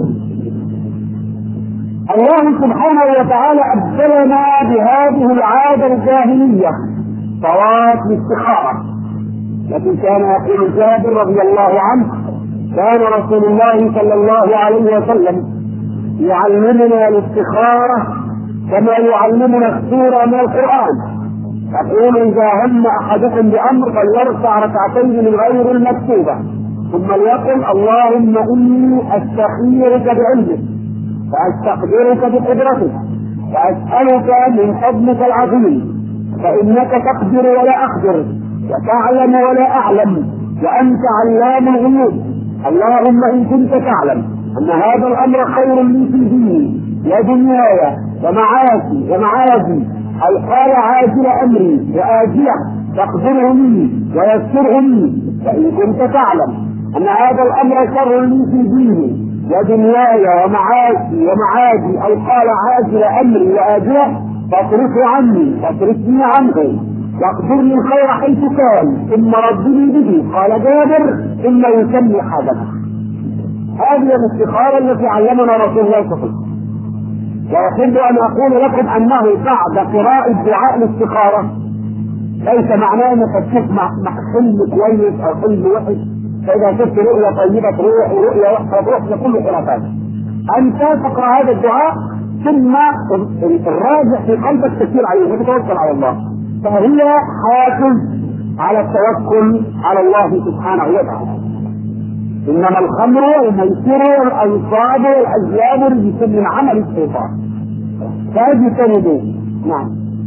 الله سبحانه وتعالى ابدلنا بهذه العاده الجاهليه صلاه الاستخاره. لكن كان يقول جابر رضي الله عنه كان رسول الله صلى الله عليه وسلم يعلمنا الاستخاره كما يعلمنا السوره من القران. يقول اذا هم احدكم بامر فليركع ركعتين من غير المكتوبه ثم ليقل اللهم إني أستخيرك بعلمك وأستقدرك بقدرتك وأسألك من فضلك العظيم فإنك تقدر ولا أقدر وتعلم ولا أعلم وأنت علام الغيوب. اللهم إن كنت تعلم أن هذا الأمر خير لي في ديني ودنياي ومعاشي ومعادي أو قال عاجل أمري وآجله تقدره لي ويسره لي، فإن كنت تعلم أن هذا الأمر شر لي في ديني ودنياي ومعاشي ومعادي أو قال عاجل أمري وآجله فاصرفه عني فاصرفني عنه واقدر لي الخير حيث كان ثم ردني به. قال جابر إما يسمي حدثه. هذه الاستخارة التي علمنا رسول الله صلى الله عليه وسلم. وأحب أن أقول لكم أنه بعد قراءة دعاء الاستخارة ليس معناه أنك تشوف مع حلم كويس أو حلم وحش، فإذا شفت رؤية طيبة تروح ورؤية وحشة تروح، ده كله خرافات. أنت تقرأ هذا الدعاء ثم الراجع في قلبك تسير عليه وتتوكل على الله، فهي حافز على التوكل على الله سبحانه وتعالى. إنما الخمر والميسر والأنصاب والأزلام رجس من عمل الشيطان فاجتنبوه. نعم.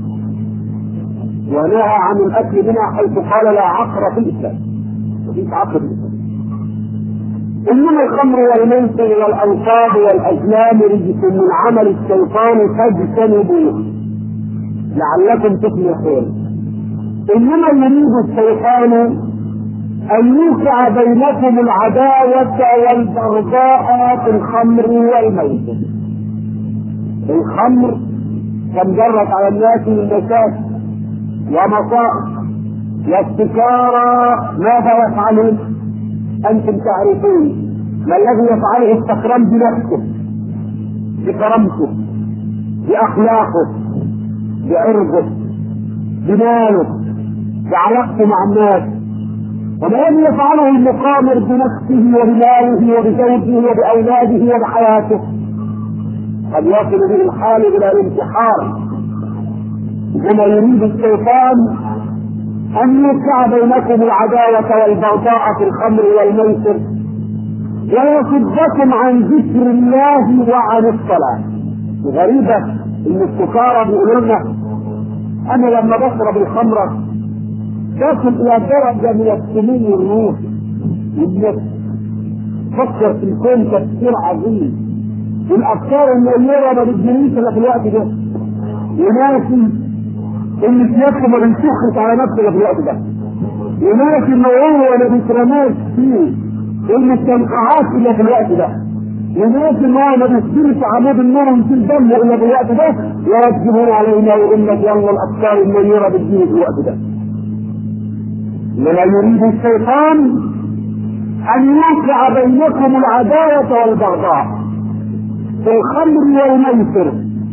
ونهى عن الأكل منها حيث قال لا عقر في الإسلام، مفيش عقر في الإسلام. إنما الخمر والميسر والأنصاب والأزلام رجس من عمل الشيطان فاجتنبوه لعلكم تفلحون. إنما يريد الشيطان أن يوقع بينكم العداوة والبغضاء في الخمر والميسر. الخمر كم جرت على الناس من مشاكل ومصائب والسكارى، ماذا يفعلون؟ أنتم تعرفون ما الذي يفعله السكران بنفسه، بكرامته، بأخلاقه، بعرضه، بماله، بعلاقته مع الناس. وما الذي يفعله المقامر بنفسه وبماله وبزوجه وبأولاده وبحياته؟ قد يصل به الحال إلى الانتحار. كما يريد الشيطان أن يوقع بينكم العداوة والبغضاء في الخمر والميسر ويصدكم عن ذكر الله وعن الصلاة. غريبة إن السكارى بيقولوا لنا أنا لما بشرب الخمرة تصل إلى درجة من السمين والروح والنفس، فكر في الكون تفكير عظيم، والأفكار المنيرة ما بتجريش إلا في الوقت ده، وناسي إن سيادته ما بيشخص على نفسه في الوقت ده، وناسي إن هو ما بيترماش فيه إن التنقعات إلا في الوقت ده، وناسي إن هو ما بيصيرش عمود النور ويصير دمه إلا في الوقت ده، يوجهون علينا ويقول لك يلا الأفكار المنيرة بتجري في الوقت ده. لما يريد الشيطان أن يوقع بينكم العداوة والبغضاء في الخمر والميسر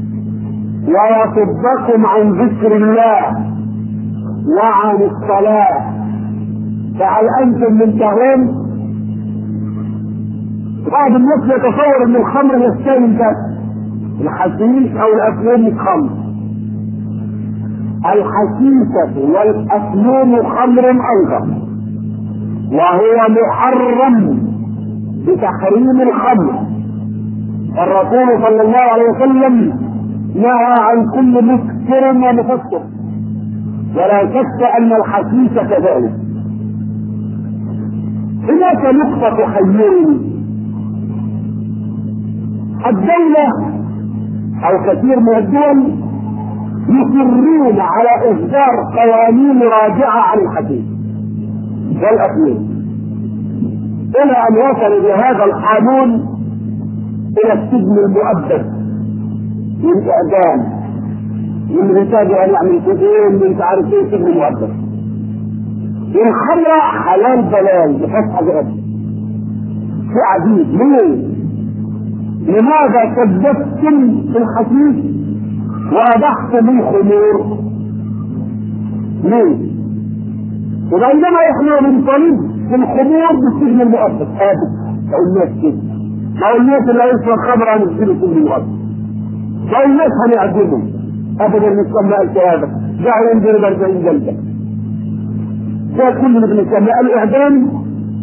ويصدكم عن ذكر الله وعن الصلاة. فهل أنتم منتهون؟ بعض الناس يتصور أن الخمر يستلم بس الحشيش أو الأفلام الخمر. الحشيشة والأفلام خمر أيضا، وهو محرم بتحريم الخمر. الرسول صلى الله عليه وسلم نهى عن كل مسكر ومفسر، ولا شك أن الحشيش كذلك. هناك نقطة تحيرني. الدولة أو كثير من الدول يصرون على إصدار قوانين راجعة عن الحشيش والأفلام، إلى أن وصلوا بهذا القانون إلى السجن المؤبد والإعدام، من رسالة أن يعمل سجن من تعرف إيه سجن مؤبد. الخمرة حلال بلال بفتح جرد في عديد. ليه؟ لماذا كذبتم في الحشيش وأبحتم الخمور؟ ليه؟ وبينما إحنا بنطالب في الخمور بالسجن المؤبد. ثابت أو الناس كده، أو الناس اللي يشرب خمر هنشتري سجن المؤبد، أو الناس هنعدمهم أبدا. الإسلام ما قال هذا، جعل ينزل أربعين جلدة. ده كل اللي بالإسلام قال إعدام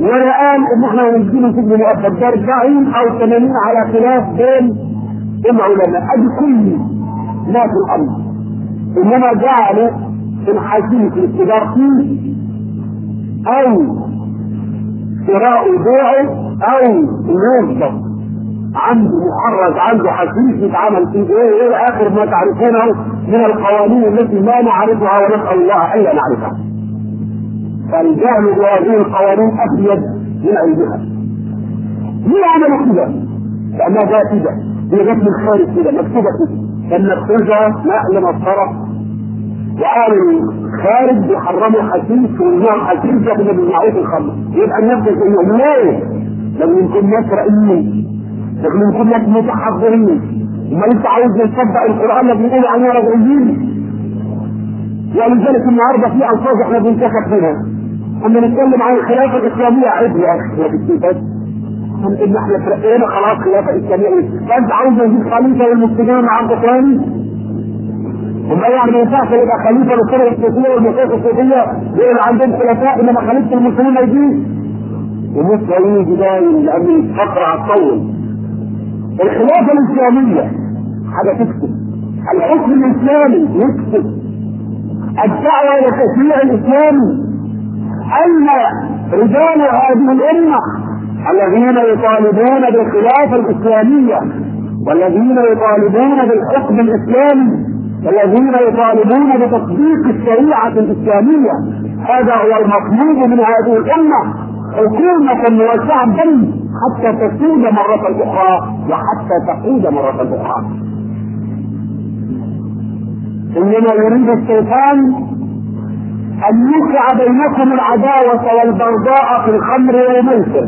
ولا قال ان احنا هنجيله سجن مؤقت، ده أربعين او ثمانين على خلاف بين العلماء. ادي كل ما في الارض، انما جعلوا الحديث الاتجار فيه او شراء بيعه او يوظف عنده محرز عنده حديث يتعمل فيه ايه ايه اخر ما تعرفونه من القوانين التي لا نعرفها ونسال الله الا نعرفها. فالجهل بهذه القوانين افيد من علمها. ليه عملوا كده؟ لانها جاهزه، هي جت من خارج كده مكتوبه كده، كان مكتوبه نقل مسطره وقالوا الخارج بيحرموا حشيش والنوع حشيش ده من المعروف الخمر، يبقى الناس زيهم ليه؟ لما يكون ناس رأيين، لما يكون ناس متحضرين، وما انت عاوز نصدق القرآن اللي بيقول عليه رجعيين. ولذلك النهارده في ألفاظ احنا بننتخب فيها. اما نتكلم عن الخلافة الإسلامية عيب يا أخي يا بالسيفات. ان احنا ترقينا خلاص خلافة إسلامية، فأنت عاوز نجيب خليفة والمسلمين عنده ثاني؟ وما يعني ما ينفعش يبقى خليفه للسنه السياسيه والمسائل السياسيه دول عندهم خلفاء، انما خليفه المسلمين ما يجيش ومش هيجي دايما لان الفتره هتطول. الخلافه الاسلاميه حاجه تكتب، الحكم الاسلامي يكتب، الدعوه الى التشريع الاسلامي، ان رجال هذه الامه الذين يطالبون بالخلافه الاسلاميه والذين يطالبون بالحكم الاسلامي الذين يطالبون بتطبيق الشريعة الإسلامية، هذا هو المطلوب من هذه الأمة، حكومة وشعبا حتى تسود مرة أخرى وحتى تعود مرة أخرى. إنما يريد الشيطان أن يوقع بينكم العداوة والبغضاء في الخمر والميسر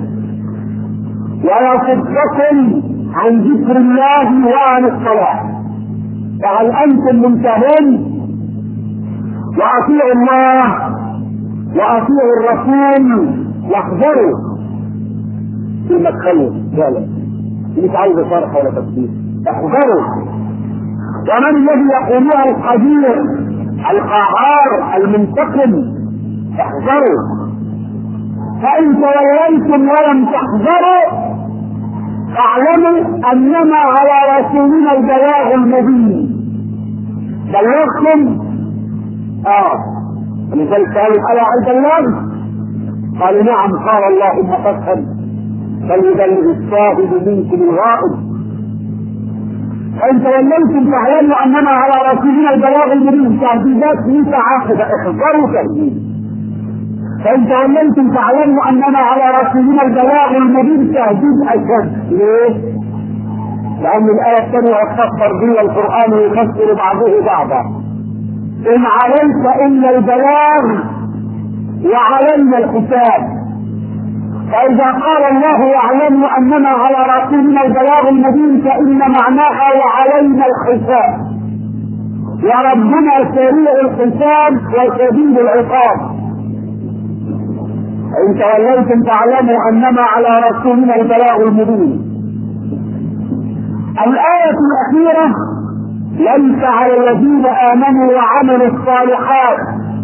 ويصدكم عن ذكر الله وعن الصلاة. فهل أنتم منتهون؟ وأطيعوا الله وأطيعوا الرسول واحذروا في مدخله ذلك، مش عايز شرح ولا تفسير، احذروا. ومن الذي يقولها القدير القهار المنتقم؟ احذروا. فإن توليتم ولم تحذروا فاعلموا أنما على رسولنا البلاغ المبين. بلغتم؟ اه لذلك قالوا ألا البلاغ؟ قالوا نعم. قال اللهم فاشهد فليبلغ الشاهد منكم الغائب. فإن توليتم فاعلموا أنما على رسولنا البلاغ المبين. تهديدات ليس عاقبة، احذروا تهديد. فإن توليتم فاعلموا أننا على رسولنا البلاغ المبين. تهديد أشد. ليه؟ لأن الآية الثانية تفسر بها القرآن ويفسر بعضه بعضا. إن عليك إلا البلاغ وعلينا الحساب. فإذا قال الله واعلموا أننا على رسولنا البلاغ المبين فإن معناها وعلينا الحساب، وربنا سريع الحساب وشديد العقاب. إن توليتم فاعلموا أنما على رسولنا البلاغ المبين. الآية الأخيرة ليس على الذين آمنوا وعملوا الصالحات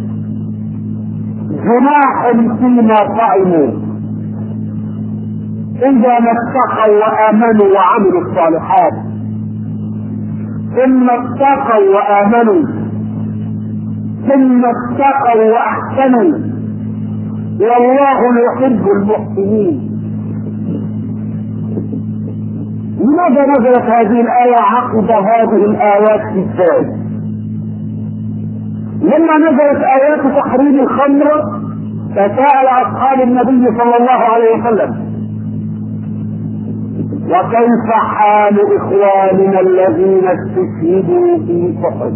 جناح فيما طعموا إذا ما اتقوا وآمنوا وعملوا الصالحات. ثم اتقوا وآمنوا ثم اتقوا وأحسنوا والله يحب المحسنين. لماذا نزلت هذه الآية عقب هذه الآيات في الثالث؟ لما نزلت آيات تحريم الخمر فسأل أصحاب النبي صلى الله عليه وسلم وكيف حال إخواننا الذين استشهدوا في أحد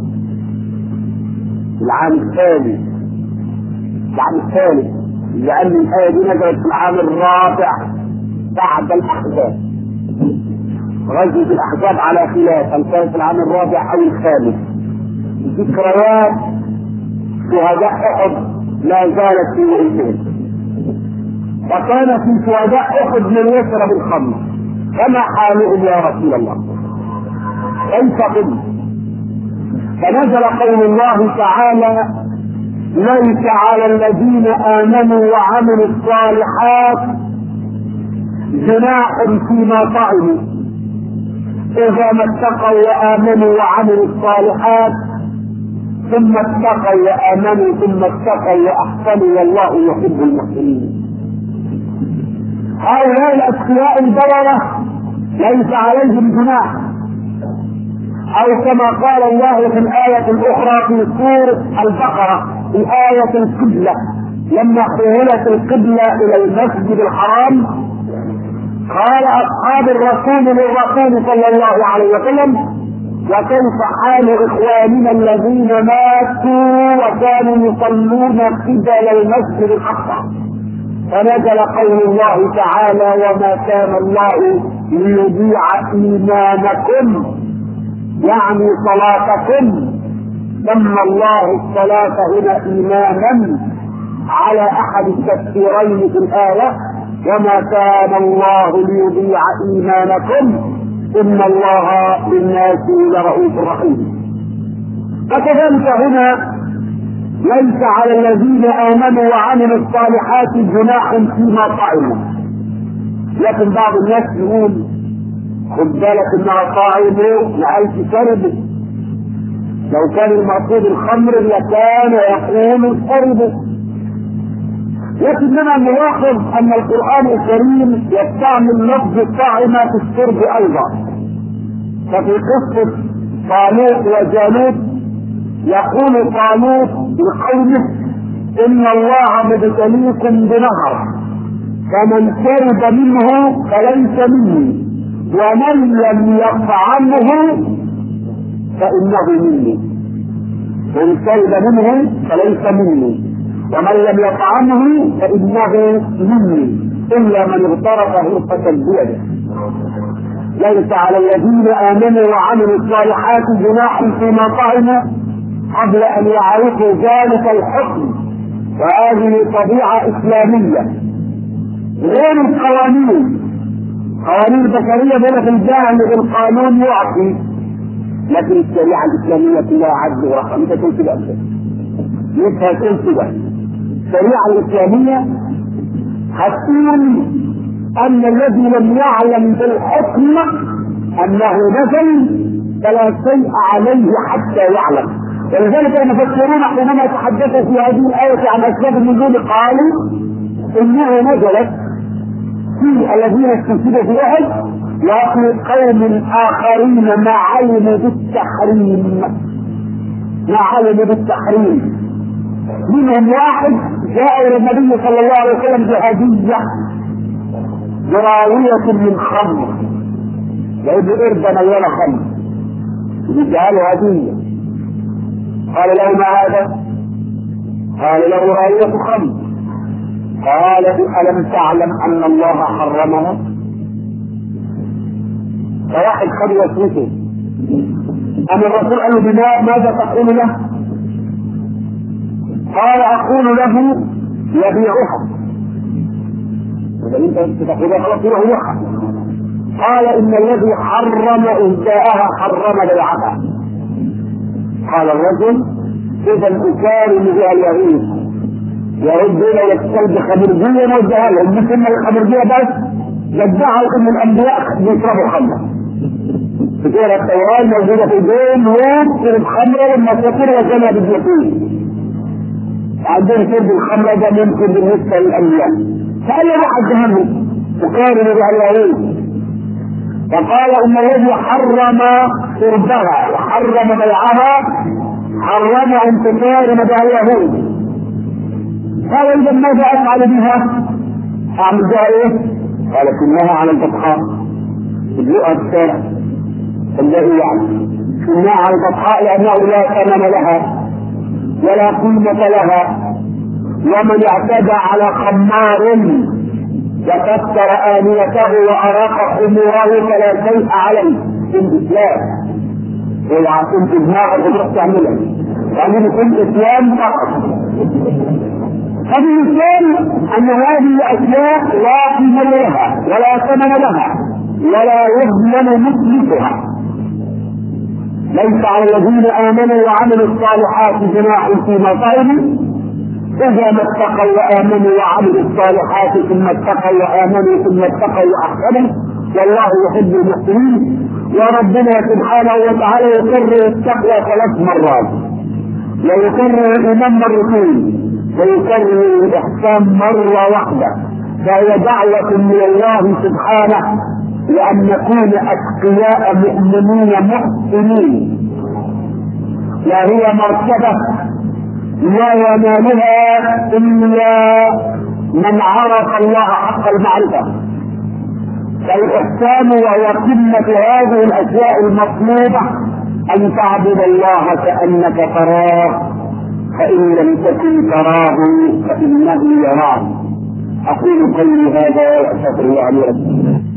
العام الثالث العام الثالث لأن الآية دي نزلت في العام الرابع بعد الأحزاب. غزوة الأحزاب على خلاف هل كانت في العام الرابع أو الخامس. ذكريات شهداء أحد لا زالت في وعيهم، وكان في شهداء أحد من يشرب الخمر. فما حالهم يا رسول الله؟ كيف قلت؟ فنزل قول الله تعالى ليس على الذين آمنوا وعملوا الصالحات جناح فيما طعموا إذا ما اتقوا وآمنوا وعملوا الصالحات ثم اتقوا وآمنوا ثم اتقوا وأحسنوا والله يحب المحسنين. هؤلاء الأتقياء البررة ليس عليهم جناح، أو كما قال الله في الآية الأخرى في سورة البقرة في آية القبلة لما حولت القبلة إلى المسجد الحرام قال أصحاب الرسول للرسول صلى الله عليه وسلم: وكيف حال إخواننا الذين ماتوا وكانوا يصلون قبل المسجد الأقصى؟ فنزل قول الله تعالى: وما كان الله ليضيع إيمانكم، يعني صلاتكم. سمى الله الصلاة هنا إيمانا على أحد التفسيرين في الآية: وما كان الله ليضيع إيمانكم إن الله بالناس لرؤوف رحيم. فكذلك هنا ليس على الذين آمنوا وعملوا الصالحات جناح فيما طعموا، لكن بعض الناس يقول: خد بالك انها طعموا لألف شرب، لو كان المقصود الخمر لكان يقول شرب. لكننا نلاحظ ان القرآن الكريم يستعمل لفظ الطعمة في الشرب ايضا. ففي قصة طالوت وجالوت يقول طالوت لقومه: ان الله مبتليكم بنهر فمن شرب منه فليس مني ومن لم يطعمه فانه مني. من شرب منه فليس مني ومن لم يطعمه فانه مني الا من اغترف غرفة بيده. ليس على الذين امنوا وعملوا الصالحات جناح فيما طعموا قبل ان يعرفوا ذلك الحكم، وهذه طبيعة اسلامية غير القوانين. قوانين البشرية بين في الجاهل بالقانون يعطي، لكن الشريعة الاسلامية فيها عدل ورحمة. انت تقول كده مش هتقول كده. الشريعة الاسلامية هتقول ان الذي لم يعلم بالحكم انه نزل فلا شيء عليه حتى يعلم. ولذلك المفسرون حينما يتحدثوا في هذه الآية عن اسباب النزول قالوا انها نزلت في الذين استشهدوا في احد وفي قوم اخرين ما علموا بالتحريم ما علموا بالتحريم منهم واحد جاء الى النبي صلى الله عليه وسلم بهدية براوية من خمر، لقيت قربة مليانة خمر يديها له هدية. قال له: ما هذا؟ قال له: راوية خمر. قال: ألم تعلم أن الله حرمها؟ فواحد خد وسوسه. أما الرسول قال له: بما ماذا تقول له؟ قال: أقول له يبيعها. إذا أنت تقول خلاص له يبيعها. قال: إن الذي حرم إهداءها حرم بيعها. قال الرجل: إذا أكارم بها اليهود يرد الى الكلب خمرجية وجهها لهم، مثل ما الخمرجية بس يدعوا ان الانبياء بيشربوا خمر. في كده التوراة موجودة في الدين يوم شرب خمرة لما تكون وجنة باليقين. عندهم شرب الخمرة ده ممكن بالنسبة للانبياء. فقال له: حدهم تقارن بها اليهود. فقال: ان الذي حرم شربها وحرم بيعها حرم ان تقارن بها اليهود. قال: إذا ماذا أفعل بها؟ أعمل بها إيه؟ قال: كلها على البطحاء اللقاء الشارع الذي يعني كلها على البطحاء لأنه لا ثمن لها ولا قيمة لها. ومن اعتدى على خمار وكسر آنيته وأراق خموره فلا شيء عليه في الإسلام. اوعى كنت دماغك وتروح تعملها، يعني يكون إسلام فقط. فبالإسلام أن هذه الأشياء لا قيمة لها ولا ثمن لها ولا يضمن مثلها. ليس على الذين آمنوا وعملوا الصالحات جناح فيما طعموا إذا ما اتقوا وآمنوا وعملوا الصالحات ثم اتقوا وآمنوا ثم اتقوا وأحسنوا والله يحب المحسنين. وربنا سبحانه وتعالى يكرر التقوى ثلاث مرات، ويكرر الإيمان مرتين، ويكرر الإحسان مرة واحدة. فهي دعوة من الله سبحانه لأن نكون أتقياء مؤمنين محسنين. لا هي مرتبة لا ينالها إلا من عرف الله حق المعرفة. فالإحسان وهو قمة هذه الأشياء المطلوبة أن تعبد الله كأنك تراه، فإن لم تكن تراه فإنه يراك. أقول قولي هذا وأستغفر الله لي ولكم.